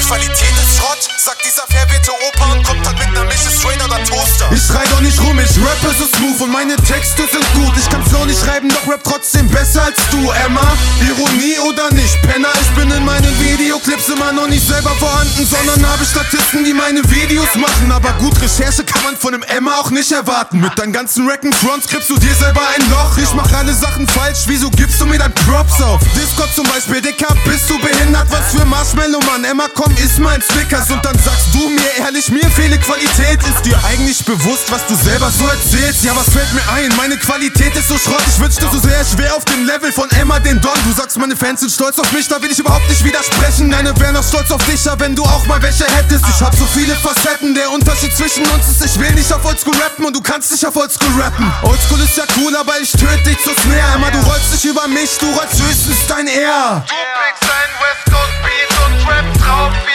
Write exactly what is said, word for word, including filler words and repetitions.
Qualität ist Schrott, sagt dieser verwirrte Opa und kommt halt mit ner Mische straight oder Toaster. Ich schrei doch nicht rum, ich rappe so smooth und meine Texte sind gut. Ich kann Flow nicht schreiben, doch rap trotzdem besser als du, Emma. Ironie oder nicht, Penner, ich bin in meinen Videoclips immer noch nicht selber vorhanden, sondern habe Statisten, die meine Videos machen. Aber gut, Recherche kann man von einem Emma auch nicht erwarten. Mit deinen ganzen Rack-and-Fronts kriegst du dir selber ein Loch. Ich mach alle Sachen falsch, wieso gibst du mir dann Props auf? Discord zum Beispiel, Dicker, bist du behindert? Was für Marshmallow, Mann, Emma, komm, iss mein Snickers. Und dann sagst du mir ehrlich, mir fehle Qualität. Ist dir eigentlich bewusst, was du selber so erzählst? Ja, was fällt mir ein? Meine Qualität ist so Schrott. Ich wünschte so sehr, ich wär auf dem Level von Emma, den Don. Du sagst, meine Fans sind stolz auf mich, da will ich überhaupt nicht widersprechen. Deine wären noch stolz auf dich, ja, wenn du auch mal welche hättest. Ich hab so viele Facetten, der Unterschied zwischen uns ist, ich will nicht auf Oldschool rappen und du kannst nicht auf Oldschool rappen. Oldschool ist ja cool, aber ich töte dich zu Snare. Emma, du rollst nicht über mich, du rollst höchstens dein Air. Du pickst ein West Coast Beat und rappst drauf wie